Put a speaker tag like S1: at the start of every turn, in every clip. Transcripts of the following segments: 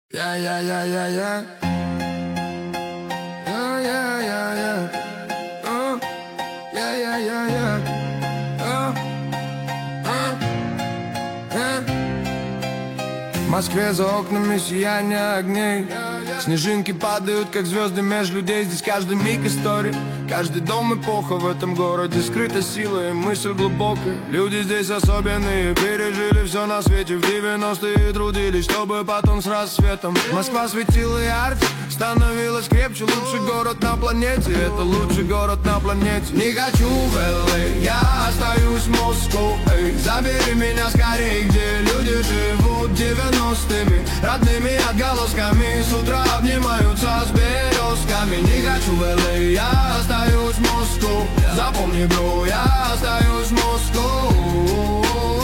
S1: Yeah, yeah, yeah, yeah, yeah. Oh, yeah, yeah, yeah. Oh, yeah, yeah, yeah, yeah. Oh, yeah. В Москве за окнами сияние огней. Снежинки падают, как звезды меж людей. Здесь каждый миг истории, каждый дом эпоха. В этом городе скрыта сила и мысль глубокая. Люди здесь особенные, пережили все на свете. В 90-е трудились, чтобы потом с рассветом Москва светила ярче, становилась крепче. Лучший город на планете, это лучший город на планете. Не хочу в LA, я остаюсь в Москве. Эй, забери меня скорее, где люди живут 90-ми, родными отголосками. С утра обнимаются с березками. Не хочу в LA, я остаюсь в Москве. Запомни, бро, я остаюсь в Москве.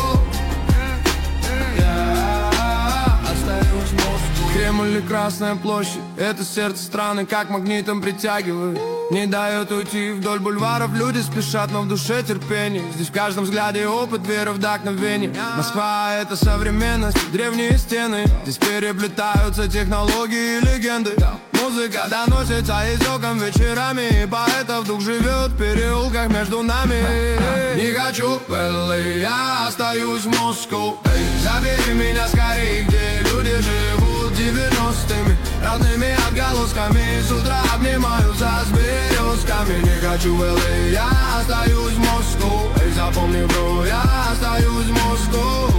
S1: Я остаюсь в Москве. Кремль или Красная площадь, это сердце страны как магнитом притягивает. Не дает уйти вдоль бульваров, люди спешат, но в душе терпение. Здесь в каждом взгляде опыт, вера, вдохновение. Москва — это современность, древние стены. Здесь переплетаются технологии и легенды. Музыка доносится из окон вечерами, и поэтов дух живет в переулках между нами. Не хочу в LA, я остаюсь в Москве. Забери меня скорее, где люди живут 90-ми, родными отголосками. С утра обнимаются с березками. Не хочу в LA, я остаюсь в Москве. Эй, запомни, бро, я остаюсь в Москве.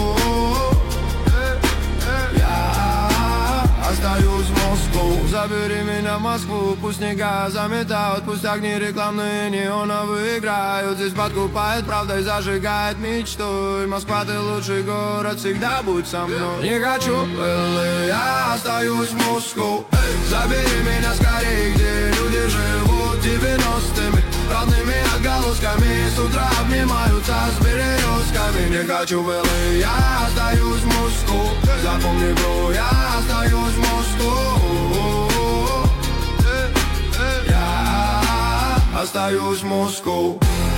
S1: Остаюсь в Москву. Забери меня в Москву. Пусть снега заметают, пусть огни рекламные неоновые играют. Здесь подкупает правдой, зажигает мечтой. Москва, ты лучший город, всегда будь со мной. Не хочу в LA, я остаюсь в Москве. Забери меня скорее, где люди живут 90-ми, родными отголосками. С утра обнимаются с березками. Не хочу в LA, я остаюсь в Москве. Запомни, бро, я остаюсь в Москве. Я остаюсь в Москве.